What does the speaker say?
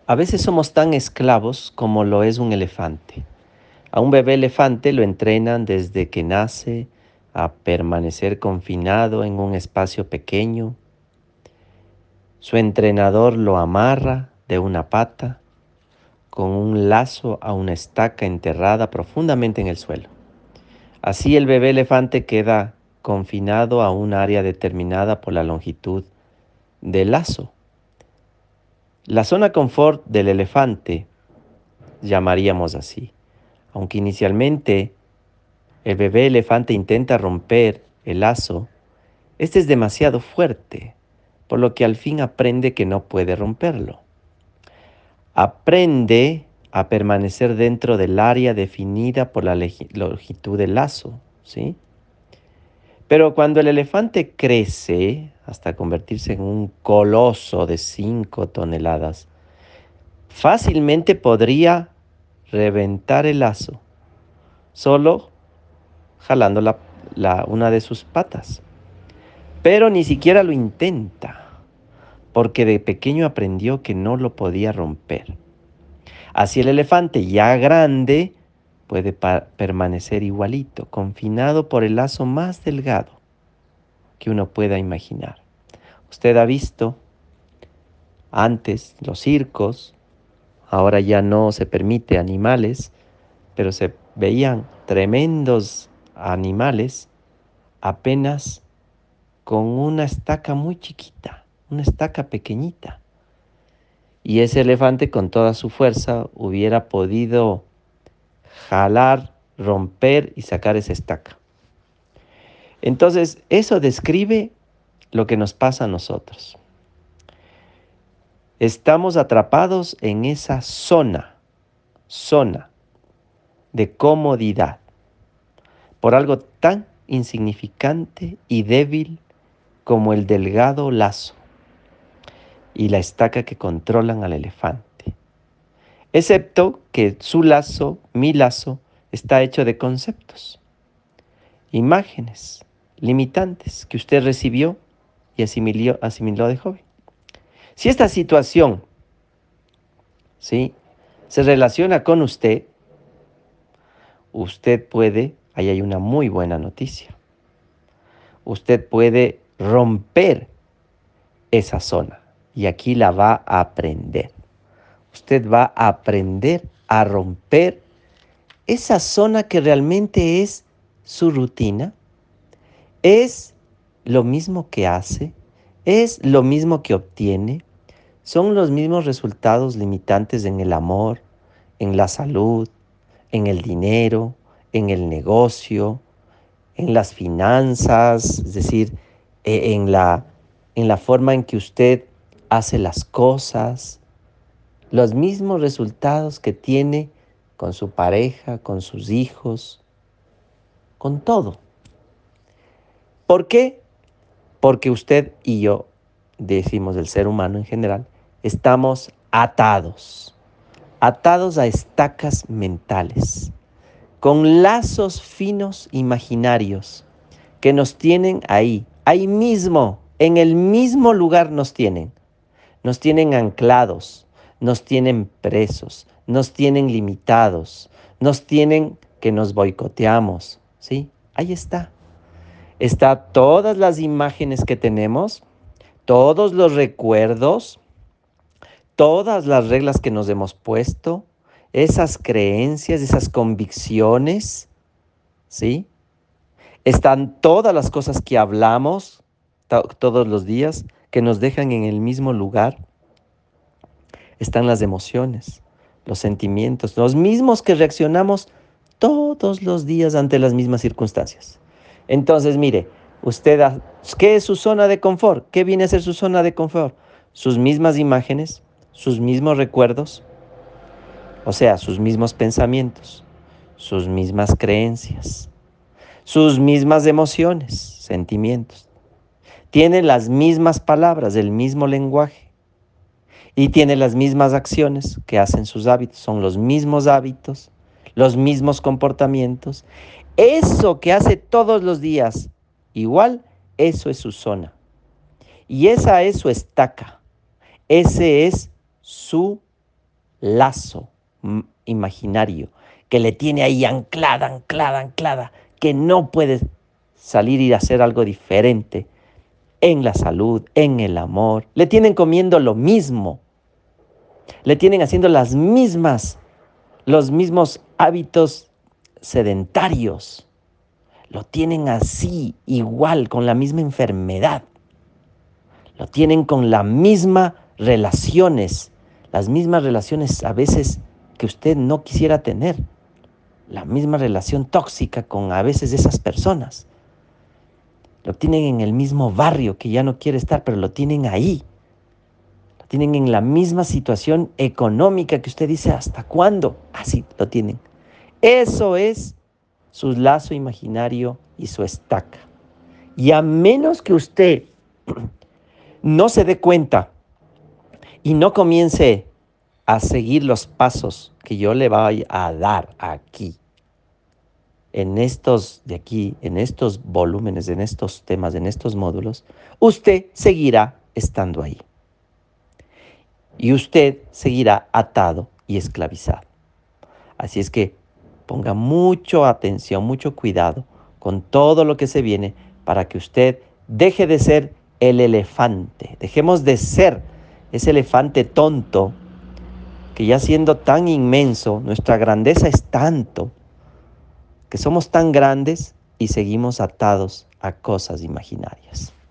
A veces somos tan esclavos como lo es un elefante. A un bebé elefante lo entrenan desde que nace a permanecer confinado en un espacio pequeño. Su entrenador lo amarra de una pata con un lazo a una estaca enterrada profundamente en el suelo. Así el bebé elefante queda confinado a un área determinada por la longitud del lazo. La zona confort del elefante, llamaríamos así. Aunque inicialmente el bebé elefante intenta romper el lazo, este es demasiado fuerte, por lo que al fin aprende que no puede romperlo. Aprende a permanecer dentro del área definida por la longitud del lazo, ¿sí? Pero cuando el elefante crece hasta convertirse en un coloso de 5 toneladas, fácilmente podría reventar el lazo, solo jalando una de sus patas. Pero ni siquiera lo intenta, porque de pequeño aprendió que no lo podía romper. Así el elefante, ya grande, puede permanecer igualito, confinado por el lazo más delgado que uno pueda imaginar. Usted ha visto antes los circos, ahora ya no se permite animales, pero se veían tremendos animales apenas con una estaca muy chiquita, una estaca pequeñita. Y ese elefante con toda su fuerza hubiera podido jalar, romper y sacar esa estaca. Entonces, eso describe lo que nos pasa a nosotros. Estamos atrapados en esa zona de comodidad por algo tan insignificante y débil como el delgado lazo y la estaca que controlan al elefante. Excepto que su lazo, mi lazo, está hecho de conceptos, imágenes limitantes que usted recibió y asimiló de joven. Si esta situación, ¿sí?, se relaciona con usted, ahí hay una muy buena noticia. Usted puede romper esa zona y aquí la va a aprender. Usted va a aprender a romper esa zona que realmente es su rutina, es lo mismo que hace, es lo mismo que obtiene, son los mismos resultados limitantes en el amor, en la salud, en el dinero, en el negocio, en las finanzas, es decir, eh, en la, en la forma en que usted hace las cosas, los mismos resultados que tiene con su pareja, con sus hijos, con todo. ¿Por qué? Porque usted y yo, decimos el ser humano en general, estamos atados a estacas mentales, con lazos finos imaginarios que nos tienen ahí mismo, en el mismo lugar nos tienen anclados, nos tienen presos, nos tienen limitados, nos tienen que nos boicoteamos, ¿sí? Ahí está todas las imágenes que tenemos, todos los recuerdos, todas las reglas que nos hemos puesto, esas creencias, esas convicciones, ¿sí? Están todas las cosas que hablamos todos los días, que nos dejan en el mismo lugar. Están las emociones, los sentimientos, los mismos que reaccionamos todos los días ante las mismas circunstancias. Entonces, mire, ¿qué es su zona de confort? ¿Qué viene a ser su zona de confort? Sus mismas imágenes, sus mismos recuerdos, o sea, sus mismos pensamientos, sus mismas creencias, sus mismas emociones, sentimientos. Tiene las mismas palabras, el mismo lenguaje y tiene las mismas acciones que hacen sus hábitos. Son los mismos hábitos, los mismos comportamientos. Eso que hace todos los días, igual, eso es su zona. Y esa es su estaca. Ese es su lazo imaginario que le tiene ahí anclada, que no puede salir y hacer algo diferente en la salud, en el amor. Le tienen comiendo lo mismo, le tienen haciendo los mismos hábitos sedentarios. Lo tienen así, igual, con la misma enfermedad. Lo tienen con las mismas relaciones a veces que usted no quisiera tener. La misma relación tóxica con a veces esas personas. Lo tienen en el mismo barrio que ya no quiere estar, pero lo tienen ahí. Lo tienen en la misma situación económica que usted dice, ¿hasta cuándo? Así lo tienen. Eso es su lazo imaginario y su estaca. Y a menos que usted no se dé cuenta y no comience a seguir los pasos que yo le voy a dar aquí, en estos volúmenes, en estos temas, en estos módulos, usted seguirá estando ahí. Y usted seguirá atado y esclavizado. Así es que ponga mucha atención, mucho cuidado con todo lo que se viene para que usted deje de ser el elefante. Dejemos de ser ese elefante tonto que ya siendo tan inmenso, nuestra grandeza es tanto que somos tan grandes y seguimos atados a cosas imaginarias.